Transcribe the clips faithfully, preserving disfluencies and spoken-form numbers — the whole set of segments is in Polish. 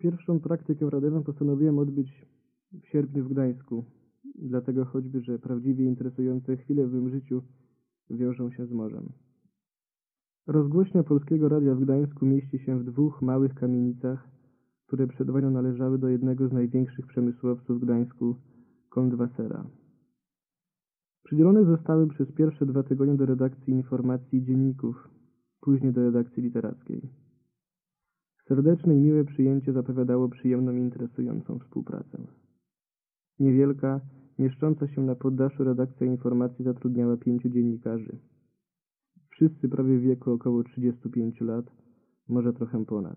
Pierwszą praktykę radiową postanowiłem odbyć w sierpniu w Gdańsku, dlatego choćby, że prawdziwie interesujące chwile w mym życiu wiążą się z morzem. Rozgłośnia Polskiego Radia w Gdańsku mieści się w dwóch małych kamienicach, które przed wojną należały do jednego z największych przemysłowców w Gdańsku, Kontwassera. Przydzielone zostały przez pierwsze dwa tygodnie do redakcji informacji i dzienników, później do redakcji literackiej. Serdeczne i miłe przyjęcie zapowiadało przyjemną i interesującą współpracę. Niewielka, mieszcząca się na poddaszu redakcja informacji zatrudniała pięciu dziennikarzy. Wszyscy prawie w wieku około trzydziestu pięciu lat, może trochę ponad.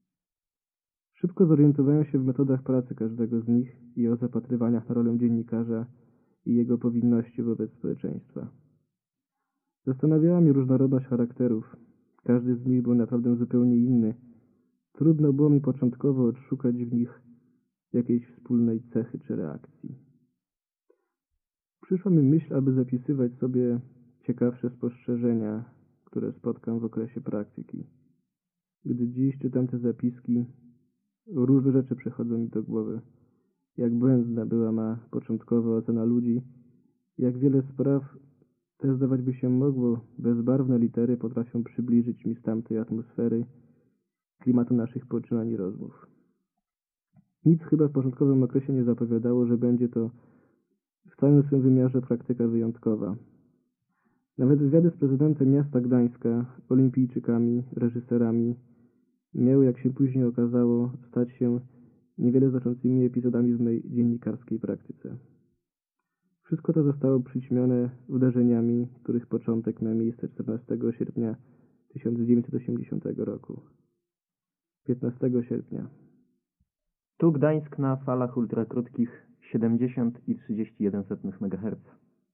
Szybko zorientowałem się w metodach pracy każdego z nich i o zapatrywaniach na rolę dziennikarza i jego powinności wobec społeczeństwa. Zastanawiała mnie różnorodność charakterów. Każdy z nich był naprawdę zupełnie inny. Trudno było mi początkowo odszukać w nich jakiejś wspólnej cechy czy reakcji. Przyszła mi myśl, aby zapisywać sobie ciekawsze spostrzeżenia, które spotkam w okresie praktyki. Gdy dziś czytam te zapiski, różne rzeczy przychodzą mi do głowy. Jak błędna była ma początkowa ocena ludzi, jak wiele spraw, te zdawać by się mogło, bezbarwne litery potrafią przybliżyć mi z tamtej atmosfery, klimatu naszych poczynań i rozmów. Nic chyba w początkowym okresie nie zapowiadało, że będzie to w całym swym wymiarze praktyka wyjątkowa. Nawet wywiady z prezydentem miasta Gdańska, olimpijczykami, reżyserami miały, jak się później okazało, stać się niewiele znaczącymi epizodami w mojej dziennikarskiej praktyce. Wszystko to zostało przyćmione wydarzeniami, których początek miał miejsce czternastego sierpnia tysiąc dziewięćset osiemdziesiątego roku. piętnastego sierpnia. Tu Gdańsk na falach ultrakrótkich siedemdziesiąt i trzydzieści jeden setnych megaherca.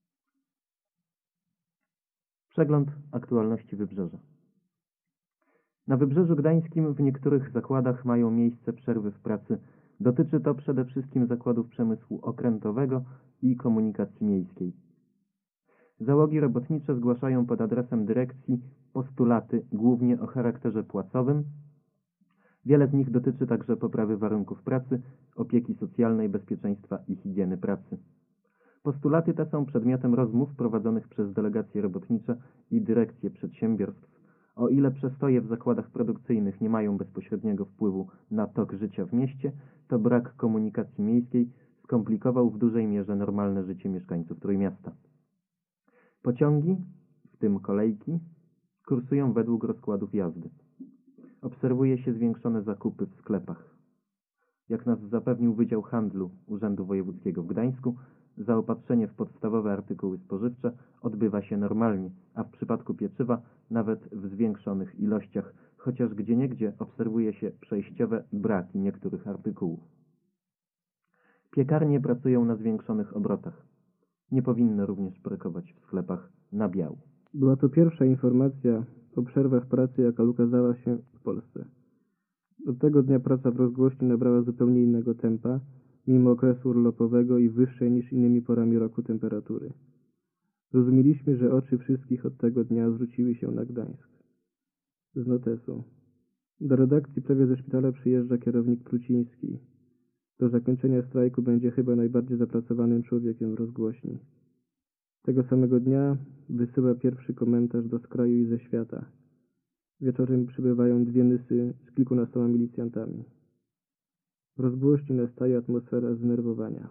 Przegląd aktualności Wybrzeża. Na Wybrzeżu Gdańskim w niektórych zakładach mają miejsce przerwy w pracy. Dotyczy to przede wszystkim zakładów przemysłu okrętowego i komunikacji miejskiej. Załogi robotnicze zgłaszają pod adresem dyrekcji postulaty głównie o charakterze płacowym. Wiele z nich dotyczy także poprawy warunków pracy, opieki socjalnej, bezpieczeństwa i higieny pracy. Postulaty te są przedmiotem rozmów prowadzonych przez delegacje robotnicze i dyrekcje przedsiębiorstw. O ile przestoje w zakładach produkcyjnych nie mają bezpośredniego wpływu na tok życia w mieście, to brak komunikacji miejskiej skomplikował w dużej mierze normalne życie mieszkańców Trójmiasta. Pociągi, w tym kolejki, kursują według rozkładów jazdy. Obserwuje się zwiększone zakupy w sklepach. Jak nas zapewnił Wydział Handlu Urzędu Wojewódzkiego w Gdańsku, zaopatrzenie w podstawowe artykuły spożywcze odbywa się normalnie, a w przypadku pieczywa nawet w zwiększonych ilościach, chociaż gdzieniegdzie obserwuje się przejściowe braki niektórych artykułów. Piekarnie pracują na zwiększonych obrotach. Nie powinno również brakować w sklepach nabiału. Była to pierwsza informacja o przerwach pracy, jaka ukazała się w Polsce. Od tego dnia praca w rozgłośni nabrała zupełnie innego tempa, mimo okresu urlopowego i wyższej niż innymi porami roku temperatury. Rozumieliśmy, że oczy wszystkich od tego dnia zwróciły się na Gdańsk. Z notesu. Do redakcji prawie ze szpitala przyjeżdża kierownik Pruciński. Do zakończenia strajku będzie chyba najbardziej zapracowanym człowiekiem w rozgłośni. Tego samego dnia wysyła pierwszy komentarz do Skraju i ze świata. Wieczorem przybywają dwie nysy z kilkunastoma milicjantami. W rozgłośni nastaje atmosfera zdenerwowania.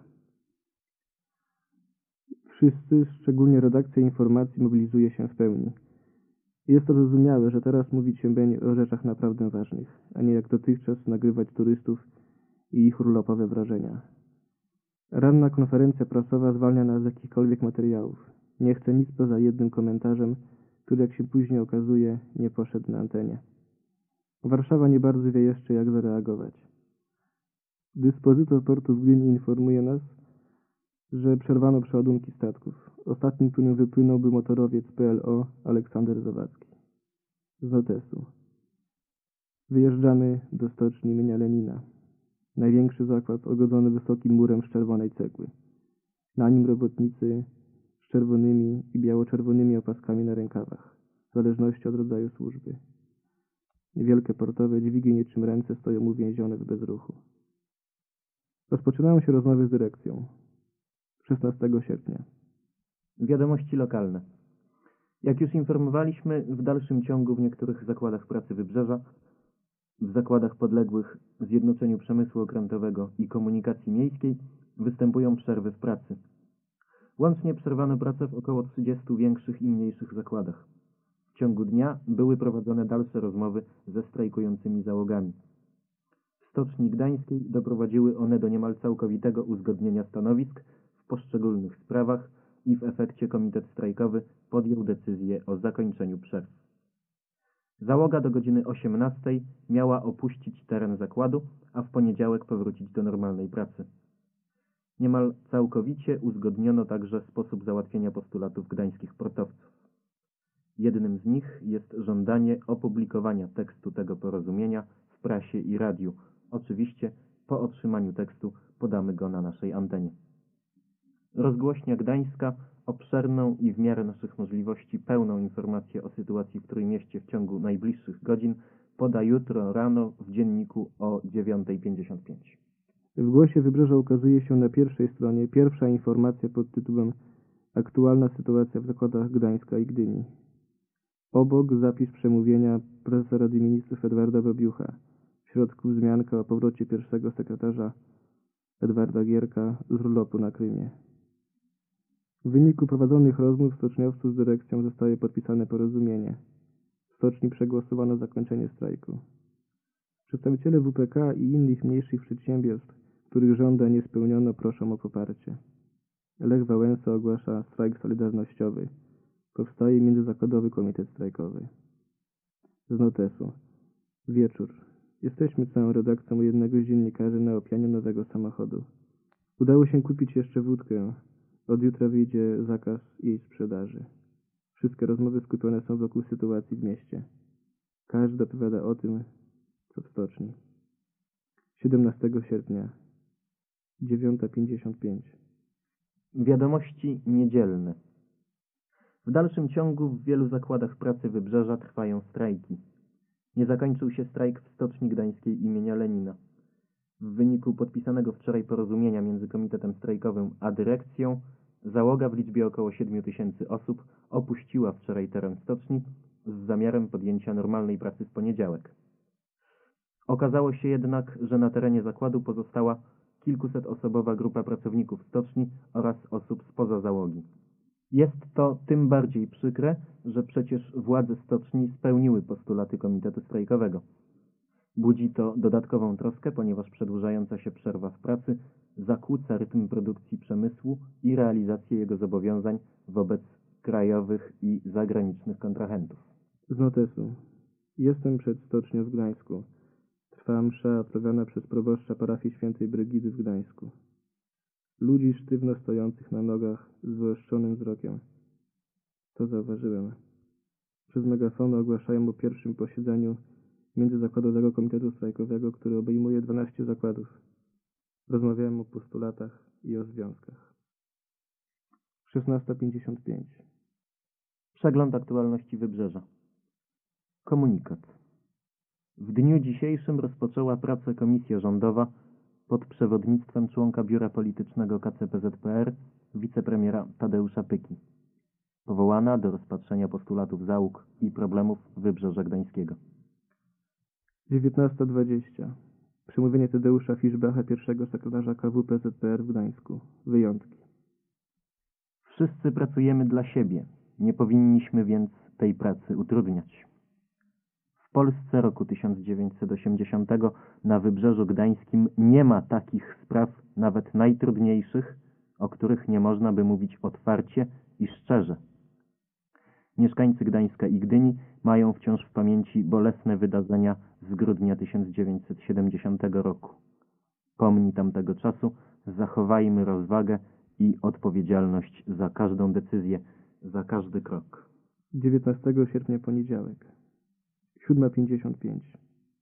Wszyscy, szczególnie redakcja informacji, mobilizuje się w pełni. Jest to zrozumiałe, że teraz mówić się będzie o rzeczach naprawdę ważnych, a nie jak dotychczas nagrywać turystów i ich urlopowe wrażenia. Ranna konferencja prasowa zwalnia nas z jakichkolwiek materiałów. Nie chcę nic poza jednym komentarzem, który, jak się później okazuje, nie poszedł na antenie. Warszawa nie bardzo wie jeszcze, jak zareagować. Dyspozytor portu w Gdyni informuje nas, że przerwano przeładunki statków. Ostatnim, którym wypłynął, był motorowiec P L O Aleksander Zawadzki. Z notesu. Wyjeżdżamy do stoczni imienia Lenina. Największy zakład ogodzony wysokim murem z czerwonej cegły. Na nim robotnicy z czerwonymi i biało-czerwonymi opaskami na rękawach, w zależności od rodzaju służby. Wielkie portowe dźwigi niczym ręce stoją uwięzione w bezruchu. Rozpoczynają się rozmowy z dyrekcją. szesnastego sierpnia. Wiadomości lokalne. Jak już informowaliśmy, w dalszym ciągu w niektórych zakładach pracy Wybrzeża, w zakładach podległych Zjednoczeniu Przemysłu Okrętowego i Komunikacji Miejskiej występują przerwy w pracy. Łącznie przerwano pracę w około trzydziestu większych i mniejszych zakładach. W ciągu dnia były prowadzone dalsze rozmowy ze strajkującymi załogami. W Stoczni Gdańskiej doprowadziły one do niemal całkowitego uzgodnienia stanowisk w poszczególnych sprawach i w efekcie komitet strajkowy podjął decyzję o zakończeniu przerw. Załoga do godziny osiemnastej miała opuścić teren zakładu, a w poniedziałek powrócić do normalnej pracy. Niemal całkowicie uzgodniono także sposób załatwienia postulatów gdańskich portowców. Jednym z nich jest żądanie opublikowania tekstu tego porozumienia w prasie i radiu. Oczywiście po otrzymaniu tekstu podamy go na naszej antenie. Rozgłośnia Gdańska obszerną i w miarę naszych możliwości pełną informację o sytuacji w Trójmieście w ciągu najbliższych godzin poda jutro rano w dzienniku o dziewiąta pięćdziesiąt pięć. W Głosie Wybrzeża ukazuje się na pierwszej stronie pierwsza informacja pod tytułem Aktualna sytuacja w zakładach Gdańska i Gdyni. Obok zapis przemówienia prezesa Rady Ministrów Edwarda Babiucha. W środku wzmianka o powrocie pierwszego sekretarza Edwarda Gierka z urlopu na Krymie. W wyniku prowadzonych rozmów stoczniowców z dyrekcją zostaje podpisane porozumienie. W stoczni przegłosowano zakończenie strajku. Przedstawiciele W P K i innych mniejszych przedsiębiorstw, których żądań nie spełniono, proszą o poparcie. Lech Wałęsa ogłasza strajk solidarnościowy. Powstaje międzyzakładowy komitet strajkowy. Z notesu. Wieczór. Jesteśmy całą redakcją u jednego z dziennikarzy na opianiu nowego samochodu. Udało się kupić jeszcze wódkę. Od jutra wyjdzie zakaz jej sprzedaży. Wszystkie rozmowy skupione są wokół sytuacji w mieście. Każdy opowiada o tym, co w stoczni. siedemnastego sierpnia. dziewiąta pięćdziesiąt pięć. Wiadomości niedzielne. W dalszym ciągu w wielu zakładach pracy Wybrzeża trwają strajki. Nie zakończył się strajk w Stoczni Gdańskiej imienia Lenina. W wyniku podpisanego wczoraj porozumienia między komitetem strajkowym a dyrekcją, załoga w liczbie około siedmiu tysięcy osób opuściła wczoraj teren stoczni z zamiarem podjęcia normalnej pracy w poniedziałek. Okazało się jednak, że na terenie zakładu pozostała kilkusetosobowa grupa pracowników stoczni oraz osób spoza załogi. Jest to tym bardziej przykre, że przecież władze stoczni spełniły postulaty komitetu strajkowego. Budzi to dodatkową troskę, ponieważ przedłużająca się przerwa w pracy zakłóca rytm produkcji przemysłu i realizację jego zobowiązań wobec krajowych i zagranicznych kontrahentów. Z notesu. Jestem przed stocznią w Gdańsku. Trwa msza odprawiana przez proboszcza parafii świętej Brygidy w Gdańsku. Ludzi sztywno stojących na nogach z wyostrzonym wzrokiem. To zauważyłem. Przez megafony ogłaszają o pierwszym posiedzeniu Międzyzakładowego Komitetu Strajkowego, który obejmuje dwanaście zakładów. Rozmawiałem o postulatach i o związkach. szesnasta pięćdziesiąt pięć. Przegląd aktualności Wybrzeża. Komunikat. W dniu dzisiejszym rozpoczęła pracę komisja rządowa pod przewodnictwem członka Biura Politycznego K C P Z P R, wicepremiera Tadeusza Pyki, powołana do rozpatrzenia postulatów załóg i problemów Wybrzeża Gdańskiego. dziewiętnasta dwadzieścia. Przemówienie Tadeusza Fiszbacha, pierwszego sekretarza K W P Z P R w Gdańsku. Wyjątki. Wszyscy pracujemy dla siebie, nie powinniśmy więc tej pracy utrudniać. W Polsce roku tysiąc dziewięćset osiemdziesiątego na Wybrzeżu Gdańskim nie ma takich spraw, nawet najtrudniejszych, o których nie można by mówić otwarcie i szczerze. Mieszkańcy Gdańska i Gdyni mają wciąż w pamięci bolesne wydarzenia z grudnia tysiąc dziewięćset siedemdziesiątego roku. Pomni tamtego czasu zachowajmy rozwagę i odpowiedzialność za każdą decyzję, za każdy krok. dziewiętnastego sierpnia, poniedziałek. siódma pięćdziesiąt pięć.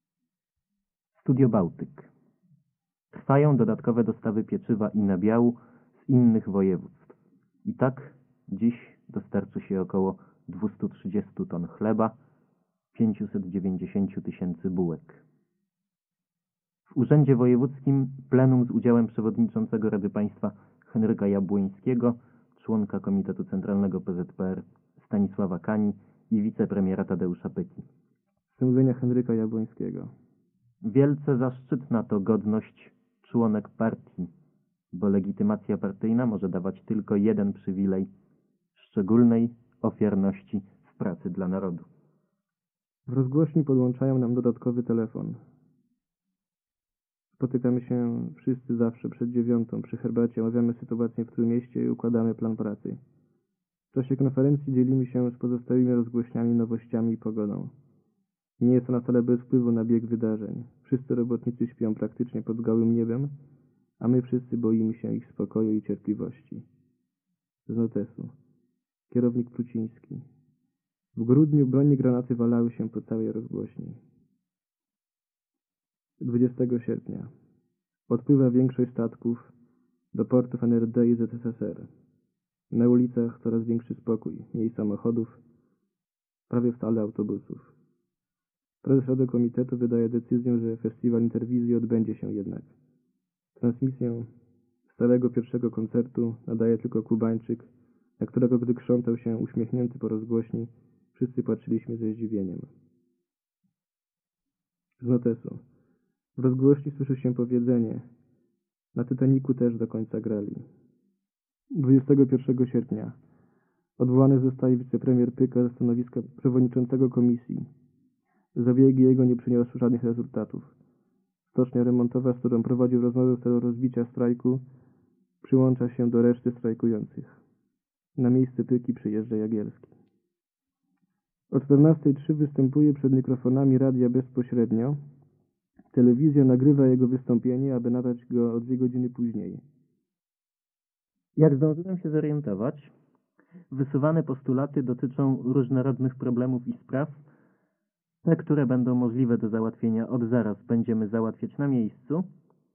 Studio Bałtyk. Trwają dodatkowe dostawy pieczywa i nabiału z innych województw. I tak dziś dostarczy się około dwieście trzydzieści ton chleba, pięćset dziewięćdziesiąt tysięcy bułek. W Urzędzie Wojewódzkim plenum z udziałem przewodniczącego Rady Państwa Henryka Jabłońskiego, członka Komitetu Centralnego P Z P R Stanisława Kani i wicepremiera Tadeusza Pyki. Przemówienia Henryka Jabłońskiego. Wielce zaszczytna to godność członek partii, bo legitymacja partyjna może dawać tylko jeden przywilej – szczególnej ofiarności w pracy dla narodu. W rozgłośni podłączają nam dodatkowy telefon. Spotykamy się wszyscy zawsze przed dziewiątą. Przy herbacie omawiamy sytuację w Trójmieście i układamy plan pracy. W czasie konferencji dzielimy się z pozostałymi rozgłośniami, nowościami i pogodą. Nie jest ona wcale bez wpływu na bieg wydarzeń. Wszyscy robotnicy śpią praktycznie pod gołym niebem, a my wszyscy boimy się ich spokoju i cierpliwości. Z notesu. Kierownik Pluciński. W grudniu broni granaty walały się po całej rozgłośni. dwudziestego sierpnia. Odpływa większość statków do portów N R D i Z S S R. Na ulicach coraz większy spokój, mniej samochodów, prawie wcale autobusów. Prezes Rady Komitetu wydaje decyzję, że festiwal Interwizji odbędzie się jednak. Transmisję stałego pierwszego koncertu nadaje tylko Kubańczyk, na którego gdy krzątał się uśmiechnięty po rozgłośni, wszyscy patrzyliśmy ze zdziwieniem. Z notesu. W rozgłośni słyszy się powiedzenie: na Tytaniku też do końca grali. dwudziestego pierwszego sierpnia. Odwołany zostaje wicepremier Pyka ze stanowiska przewodniczącego komisji. Zabiegi jego nie przyniosły żadnych rezultatów. Stocznia remontowa, z którą prowadził rozmowę w celu rozbicia strajku, przyłącza się do reszty strajkujących. Na miejsce Pyki przyjeżdża Jagielski. O czternastej trzy występuje przed mikrofonami radia bezpośrednio. Telewizja nagrywa jego wystąpienie, aby nadać go o dwie godziny później. Jak zdążyłem się zorientować, wysuwane postulaty dotyczą różnorodnych problemów i spraw. Te, które będą możliwe do załatwienia od zaraz, będziemy załatwiać na miejscu.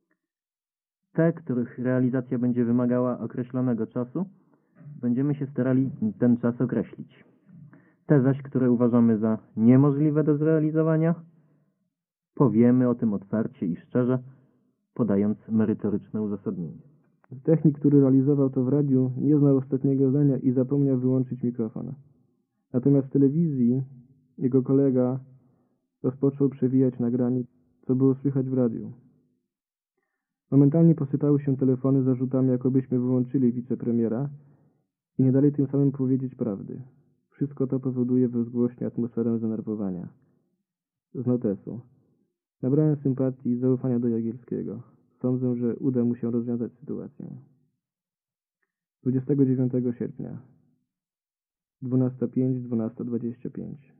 Te, których realizacja będzie wymagała określonego czasu, będziemy się starali ten czas określić. Te zaś, które uważamy za niemożliwe do zrealizowania, powiemy o tym otwarcie i szczerze, podając merytoryczne uzasadnienie. Technik, który realizował to w radiu, nie znał ostatniego zdania i zapomniał wyłączyć mikrofon. Natomiast w telewizji jego kolega rozpoczął przewijać nagranie, co było słychać w radiu. Momentalnie posypały się telefony z zarzutami, jakobyśmy wyłączyli wicepremiera i nie dali tym samym powiedzieć prawdy. Wszystko to powoduje w rozgłośni atmosferę zdenerwowania. Z notesu. Nabrałem sympatii i zaufania do Jagielskiego. Sądzę, że uda mu się rozwiązać sytuację. dwudziestego dziewiątego sierpnia. dwunasta pięć, dwunasta dwadzieścia pięć.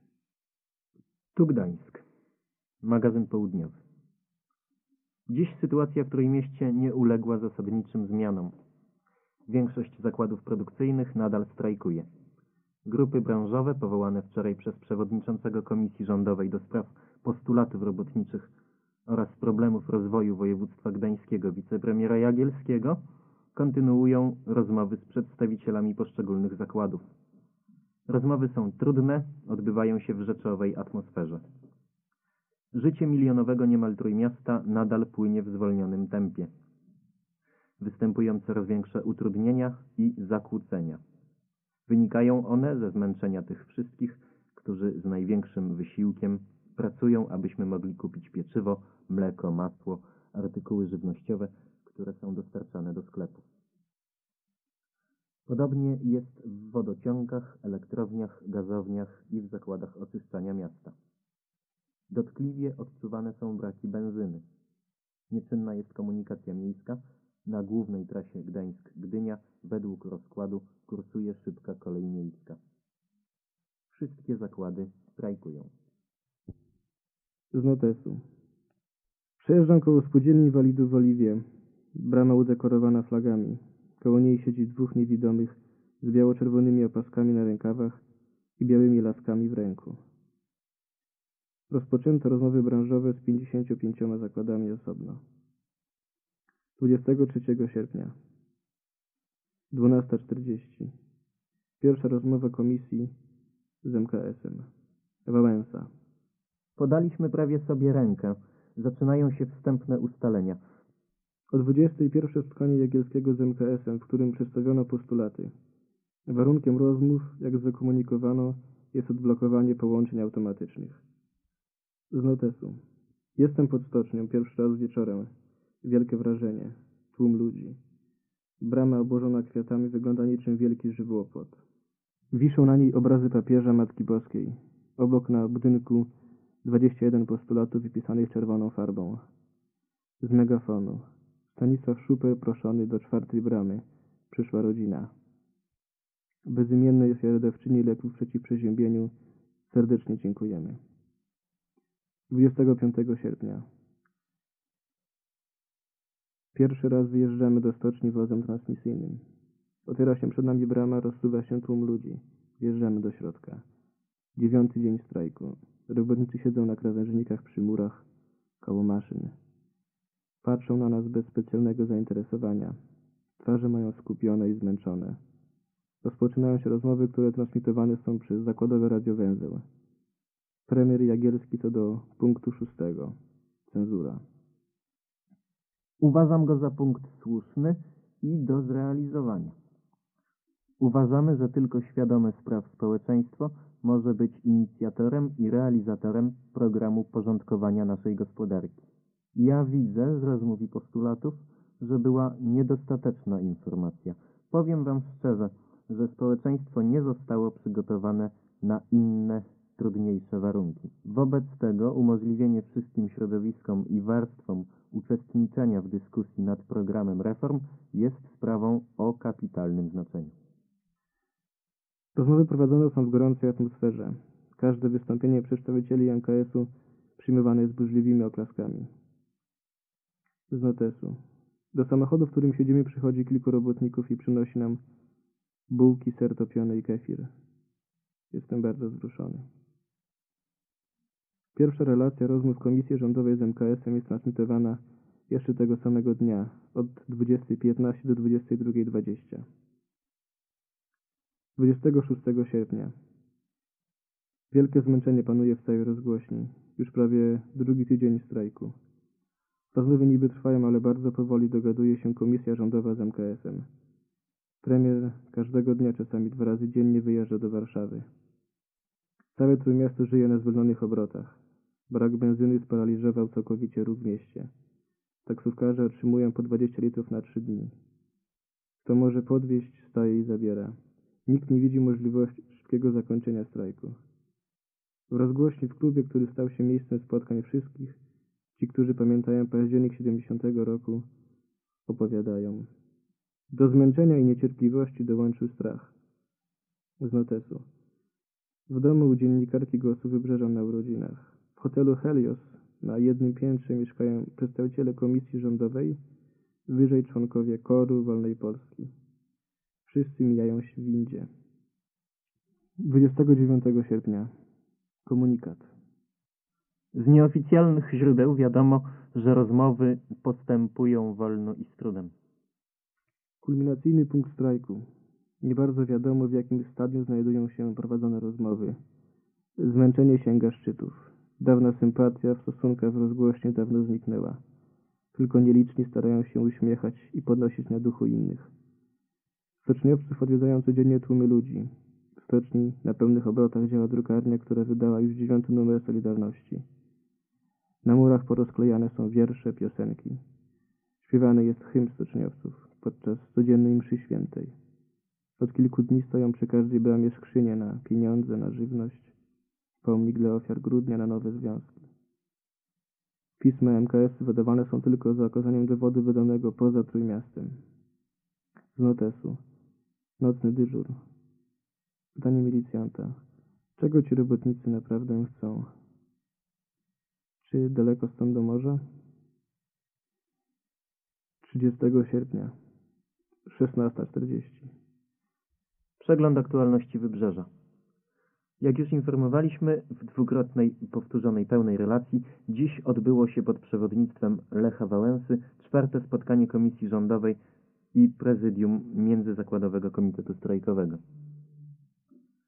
Tu Gdańsk. Magazyn południowy. Dziś sytuacja w Trójmieście nie uległa zasadniczym zmianom. Większość zakładów produkcyjnych nadal strajkuje. Grupy branżowe powołane wczoraj przez przewodniczącego Komisji Rządowej do spraw postulatów robotniczych oraz problemów rozwoju województwa gdańskiego wicepremiera Jagielskiego kontynuują rozmowy z przedstawicielami poszczególnych zakładów. Rozmowy są trudne, odbywają się w rzeczowej atmosferze. Życie milionowego niemal Trójmiasta nadal płynie w zwolnionym tempie. Występują coraz większe utrudnienia i zakłócenia. Wynikają one ze zmęczenia tych wszystkich, którzy z największym wysiłkiem pracują, abyśmy mogli kupić pieczywo, mleko, masło, artykuły żywnościowe, które są dostarczane do sklepu. Podobnie jest w wodociągach, elektrowniach, gazowniach i w zakładach oczyszczania miasta. Dotkliwie odczuwane są braki benzyny. Nieczynna jest komunikacja miejska. Na głównej trasie Gdańsk-Gdynia według rozkładu kursuje szybka kolej miejska. Wszystkie zakłady strajkują. Z notesu. Przejeżdżam koło spółdzielni inwalidów w Oliwie. Brama udekorowana flagami. Koło niej siedzi dwóch niewidomych z biało-czerwonymi opaskami na rękawach i białymi laskami w ręku. Rozpoczęto rozmowy branżowe z pięćdziesięcioma pięcioma zakładami osobno. dwudziestego trzeciego sierpnia. dwunasta czterdzieści. Pierwsza rozmowa komisji z M K S-em. Wałęsa. Podaliśmy prawie sobie rękę. Zaczynają się wstępne ustalenia. O dwudziestej pierwsze spotkanie Jagielskiego z M K S-em, w którym przedstawiono postulaty. Warunkiem rozmów, jak zakomunikowano, jest odblokowanie połączeń automatycznych. Z notesu. Jestem pod stocznią, pierwszy raz wieczorem. Wielkie wrażenie. Tłum ludzi. Brama obłożona kwiatami wygląda niczym wielki żywopłot. Wiszą na niej obrazy papieża Matki Boskiej. Obok na budynku dwadzieścia jeden postulatów wypisanych czerwoną farbą. Z megafonu. Stanisław Szuper proszony do czwartej bramy. Przyszła rodzina. Bezimiennej ofiarodawczyni leków przeciw przeziębieniu serdecznie dziękujemy. dwudziestego piątego sierpnia. Pierwszy raz wyjeżdżamy do stoczni wozem transmisyjnym. Otwiera się przed nami brama, rozsuwa się tłum ludzi. Wjeżdżamy do środka. Dziewiąty dzień strajku. Robotnicy siedzą na krawężnikach przy murach, koło maszyn. Patrzą na nas bez specjalnego zainteresowania. Twarze mają skupione i zmęczone. Rozpoczynają się rozmowy, które transmitowane są przez zakładowy radiowęzeł. Premier Jagielski co do punktu szóstego. Cenzura. Uważam go za punkt słuszny i do zrealizowania. Uważamy, że tylko świadome spraw społeczeństwo może być inicjatorem i realizatorem programu porządkowania naszej gospodarki. Ja widzę z rozmów i postulatów, że była niedostateczna informacja. Powiem wam szczerze, że społeczeństwo nie zostało przygotowane na inne, trudniejsze warunki. Wobec tego umożliwienie wszystkim środowiskom i warstwom uczestniczenia w dyskusji nad programem reform jest sprawą o kapitalnym znaczeniu. Rozmowy prowadzone są w gorącej atmosferze. Każde wystąpienie przedstawicieli M K S-u przyjmowane jest burzliwymi oklaskami. Z notesu. Do samochodu, w którym siedzimy, przychodzi kilku robotników i przynosi nam bułki, ser topiony i kefir. Jestem bardzo wzruszony. Pierwsza relacja rozmów Komisji Rządowej z M K S-em jest transmitowana jeszcze tego samego dnia, od dwudziestej piętnaście do dwudziestej drugiej dwadzieścia. dwudziestego szóstego sierpnia. Wielkie zmęczenie panuje w całej rozgłośni. Już prawie drugi tydzień strajku. Rozmowy niby trwają, ale bardzo powoli dogaduje się Komisja Rządowa z M K S-em. Premier każdego dnia, czasami dwa razy dziennie wyjeżdża do Warszawy. Całe Trójmiasto żyje na zwolnionych obrotach. Brak benzyny sparaliżował całkowicie ruch w mieście. Taksówkarze otrzymują po dwadzieścia litrów na trzy dni. Kto może podwieźć, staje i zabiera. Nikt nie widzi możliwości szybkiego zakończenia strajku. W rozgłośni w klubie, który stał się miejscem spotkań wszystkich, ci, którzy pamiętają październik siedemdziesiątego roku, opowiadają. Do zmęczenia i niecierpliwości dołączył strach. Z notesu. W domu u dziennikarki Głosu Wybrzeża na urodzinach. W hotelu Helios na jednym piętrze mieszkają przedstawiciele Komisji Rządowej, wyżej członkowie Koru Wolnej Polski. Wszyscy mijają się w windzie. dwudziestego dziewiątego sierpnia. Komunikat. Z nieoficjalnych źródeł wiadomo, że rozmowy postępują wolno i z trudem. Kulminacyjny punkt strajku. Nie bardzo wiadomo, w jakim stadium znajdują się prowadzone rozmowy. Zmęczenie sięga szczytów. Dawna sympatia w stosunkach w rozgłośni dawno zniknęła. Tylko nieliczni starają się uśmiechać i podnosić na duchu innych. Stoczniowców odwiedzają codziennie tłumy ludzi. W stoczni na pełnych obrotach działa drukarnia, która wydała już dziewiąty numer Solidarności. Na murach porozklejane są wiersze, piosenki. Śpiewany jest hymn stoczniowców podczas codziennej mszy świętej. Od kilku dni stoją przy każdej bramie skrzynie na pieniądze, na żywność. Pomnik dla ofiar grudnia, na nowe związki. Pisma M K S wydawane są tylko za okazaniem dowodu wydanego poza Trójmiastem. Z notesu. Nocny dyżur. Pytanie milicjanta. Czego ci robotnicy naprawdę chcą? Czy daleko stąd do morza? trzydziestego sierpnia. szesnasta czterdzieści. Przegląd aktualności Wybrzeża. Jak już informowaliśmy w dwukrotnej powtórzonej pełnej relacji, dziś odbyło się pod przewodnictwem Lecha Wałęsy czwarte spotkanie Komisji Rządowej i Prezydium Międzyzakładowego Komitetu Strajkowego.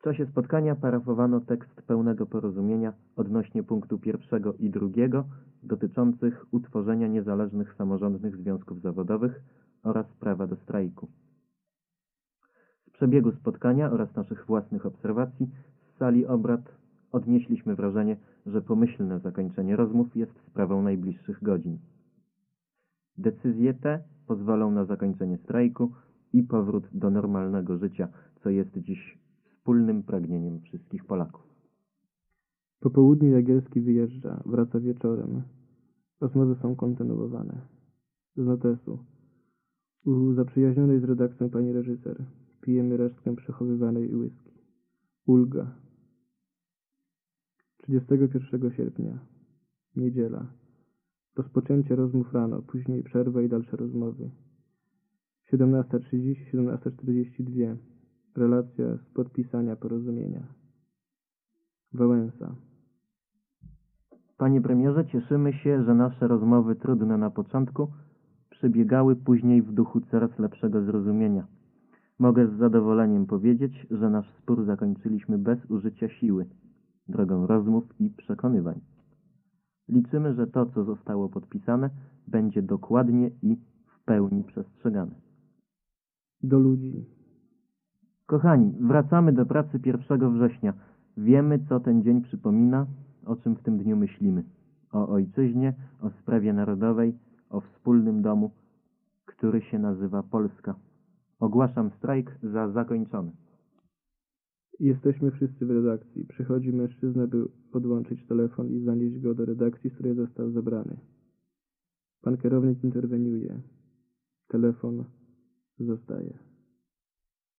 czasie spotkania parafowano tekst pełnego porozumienia odnośnie punktu pierwszego i drugiego dotyczących utworzenia niezależnych samorządnych związków zawodowych oraz prawa do strajku. Z przebiegu spotkania oraz naszych własnych obserwacji z sali obrad odnieśliśmy wrażenie, że pomyślne zakończenie rozmów jest sprawą najbliższych godzin. Decyzje te pozwolą na zakończenie strajku i powrót do normalnego życia, co jest dziś wspólnym pragnieniem wszystkich Polaków. Po południu Jagielski wyjeżdża, wraca wieczorem. Rozmowy są kontynuowane. Z notesu. U zaprzyjaźnionej z redakcją pani reżyser. Pijemy resztkę przechowywanej whisky. Ulga. trzydziestego pierwszego sierpnia. Niedziela. Rozpoczęcie rozmów rano, później przerwa i dalsze rozmowy. siedemnasta trzydzieści, siedemnasta czterdzieści dwa. Relacja z podpisania porozumienia. Wałęsa. Panie premierze, cieszymy się, że nasze rozmowy trudne na początku przebiegały później w duchu coraz lepszego zrozumienia. Mogę z zadowoleniem powiedzieć, że nasz spór zakończyliśmy bez użycia siły, drogą rozmów i przekonywań. Liczymy, że to, co zostało podpisane, będzie dokładnie i w pełni przestrzegane. Do ludzi. Kochani, wracamy do pracy pierwszego września. Wiemy, co ten dzień przypomina, o czym w tym dniu myślimy. O ojczyźnie, o sprawie narodowej, o wspólnym domu, który się nazywa Polska. Ogłaszam strajk za zakończony. Jesteśmy wszyscy w redakcji. Przychodzi mężczyzna, by podłączyć telefon i zanieść go do redakcji, z której został zebrany. Pan kierownik interweniuje. Telefon zostaje.